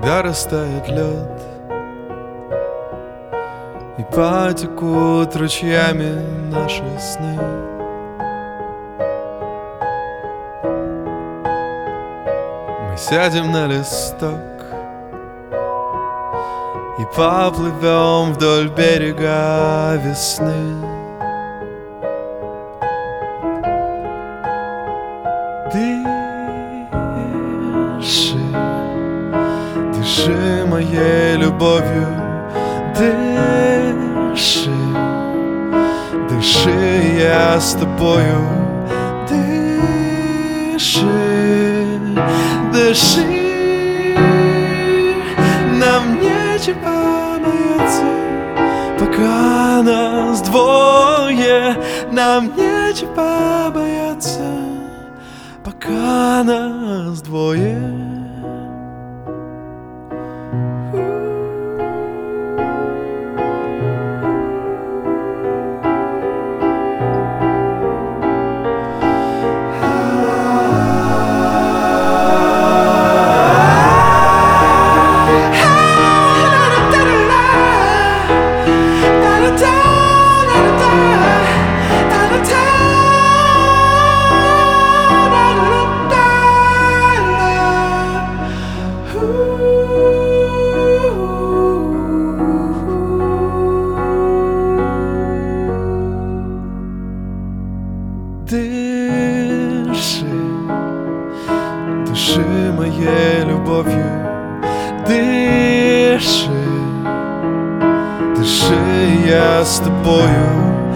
когда растает лед и потекут ручьями наши сны. Мы сядем на листок и поплывем вдоль берега весны. Дыши, дыши моей любовью, дыши, дыши, я с тобою, дыши, дыши, нам нечего бояться, пока нас двое, нам нечего бояться, пока нас двое. Дыши, дыши моей любовью, дыши, дыши, я с тобою,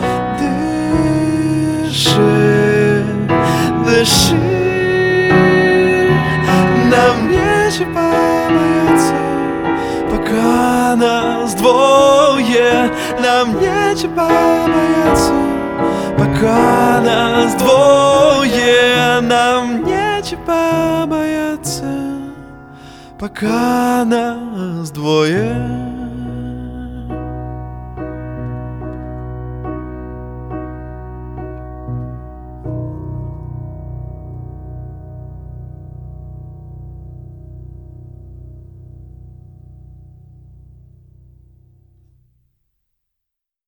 дыши, дыши, нам нечего бояться, пока нас двое, нам нечего бояться, пока нас двое, нам нечего бояться, пока нас двое.